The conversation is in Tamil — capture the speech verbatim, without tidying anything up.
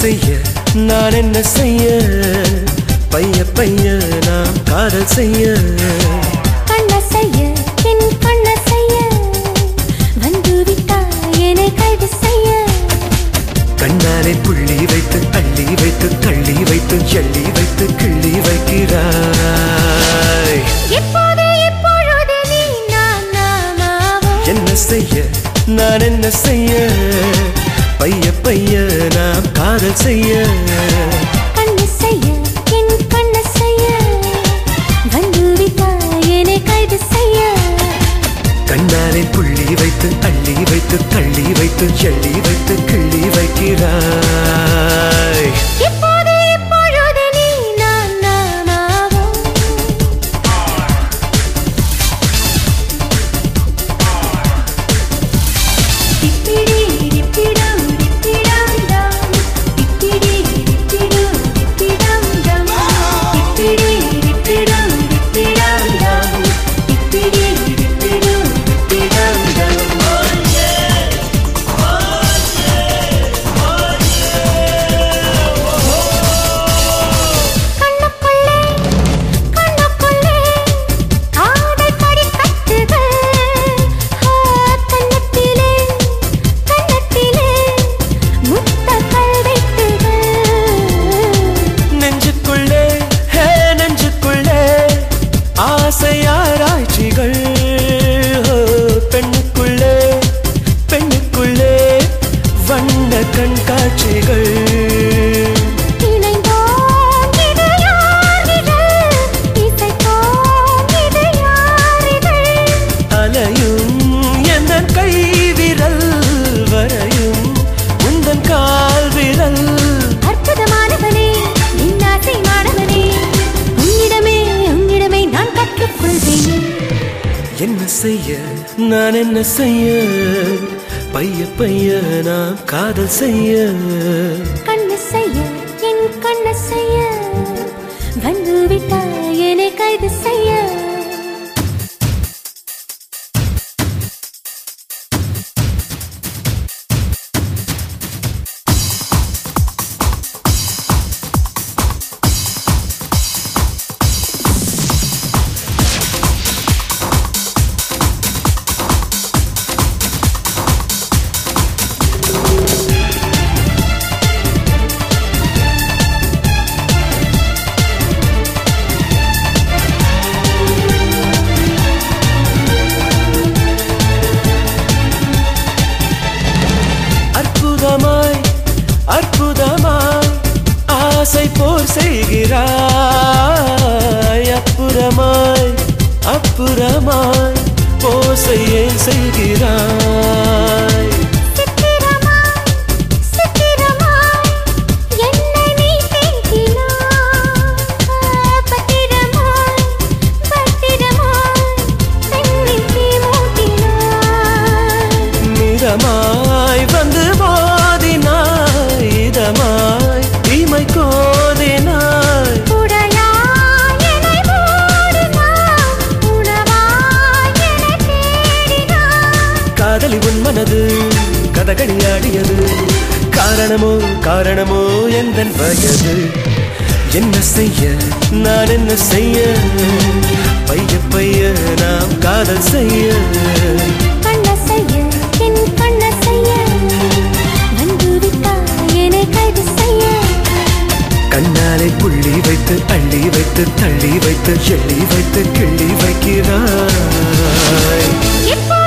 செய்ய நான் என்ன செய்ய பைய பைய நாம் காதல் செய்ய கண்ண செய்ய என் கண்ண செய்ய வந்து விட்டாய் என்னை கைது செய்ய கண்ணாலே புள்ளி வைத்து அள்ளி வைத்து தள்ளி வைத்து எள்ளி வைத்து கிள்ளி வைக்கிறாய் எப்போது எப்பொழுது நீ நான் நாமாவோ என்ன செய்ய நான் என்ன செய்ய பைய பைய நாம் காதல் செய்ய கண்ண செய்ய என் கண்ண செய்ய வந்து விட்டாய் என்னை கைது செய்ய கண்ணாலே புள்ளி வைத்து அள்ளி வைத்து தள்ளி வைத்து எள்ளி வைத்து கிள்ளி வைக்கிறாய் எப்போது எப்பொழுது நீ நான் நாமாவோ டிப்பிடி டிப்பிடம் டிப்பிடம் டம் டிப்பிடி டிப்பிடம் டிப்பிடம் டம் டிப்பிடி டிப்பிடம் டிப்பிடம் டம் டிப்பிடி டிப்பிடம் டிப்பிடம் டம் கண்ணுக்குள்ளே கண்ணுக்குள்ளே காதல் படிக்கட்டுகள் கண்ணத்திலே கண்ணத்திலே முத்தங்கள் வைத்துகள் நெஞ்சுக்குள்ளே ஹே நெஞ்சுக்குள்ளே ஆசையாராய்ச்சிகள் பெண்ணுக்குள்ளே பெண்ணுக்குள்ளே வண்ண கண்காட்சிகள் இணைந்தோம் இது யாரிதழ் இசைத்தோம் இது யாரிதழ் அலையும் எந்தன் கை விரல் வரையும் உந்தன் கால் விரல் அற்புதமானவனே இன்னாசை மாணவனே உன்னிடமே உன்னிடமே நான் கற்றுக்கொள்வேன் என்ன செய்ய நான் என்ன செய்ய பைய பைய நாம் காதல் செய்ய கண்ண செய்ய என் கண்ண செய்ய வந்து விட்டாய் என்னை கைது செய்ய அற்புதமாய் அற்புதமாய் ஆசை போர் செய்கிறாய் அப்புறமாய் அப்புறமாய் போசை ஏன் செய்கிறாய் சித்திரமாய் சித்திரமாய் என்னை நீ தேக்கினாய் பத்திரமாய் பத்திரமாய் பெண்ணின் தீ மூட்டினாய் மிதமாய் வந்து மோதினாய் இதமாய் தீமை கோதினாய் உடையாய் என்னை மூடினாய் உணவாய் என்னை தேடினாய் காதலி உன் மனது கதகளி ஆடியது காரணமோ காரணமோ எந்தன் வயது என்ன செய்ய நான் என்ன செய்ய பைய பைய நாம் காதல் செய்ய கண்ண செய்ய என் கண்ண செய்ய வந்து விட்டாய் என்னை கைது செய்ய கண்ணாலே புள்ளி வைத்து அள்ளி வைத்து தள்ளி வைத்து எள்ளி வைத்து கிள்ளி வைக்கிறாய் எப்போ